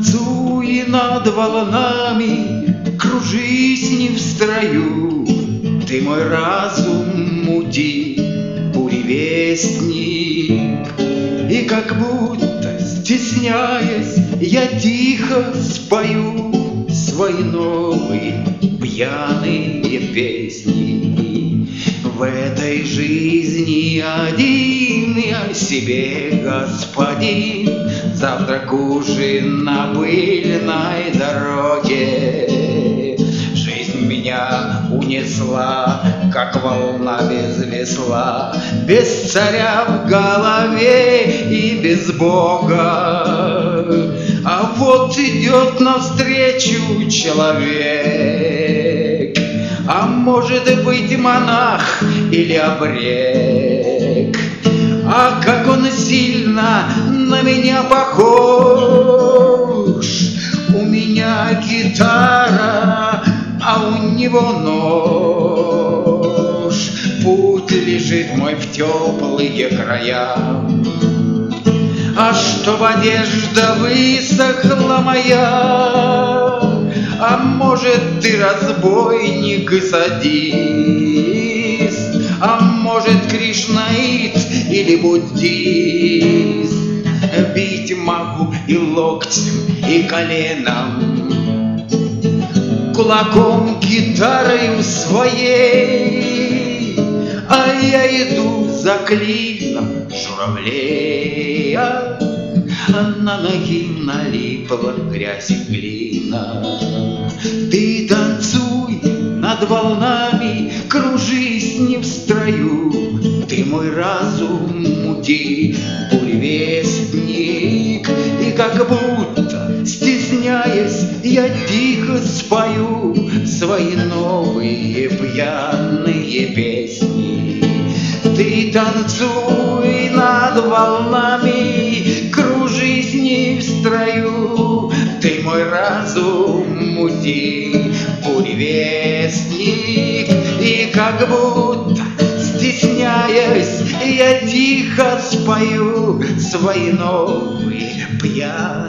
Танцуй над волнами, кружись не в строю. Ты мой разум мути, буревестник. И как будто стесняясь, я тихо спою свои новые пьяные песни. В этой жизни один я себе господин. Завтрак, ужин на пыльной дороге. Жизнь меня унесла, как волна без весла, без царя в голове и без Бога. А вот идет навстречу человек, а может быть монах или обрек. А как он сильно на меня похож! У меня гитара, а у него нож. Путь лежит мой в теплые края. А чтоб одежда высохла моя, а может ты разбойник и садист, а может кришнаит или буддист. Бить могу и локтем, и коленом, кулаком, гитарою своей. А я иду за клином журавлея, а на ноги налипла грязь и глина. Ты танцуй над волнами, кружись не в строю. Ты мой разум мути, буревестник. И как будто стесняясь, я тихо спою свои новые пьяные песни. Ты танцуй над волнами, кружись не в строю. Ты мой разум мути, буревестник. И как будто стесняясь, я тихо спою свои новые пьяные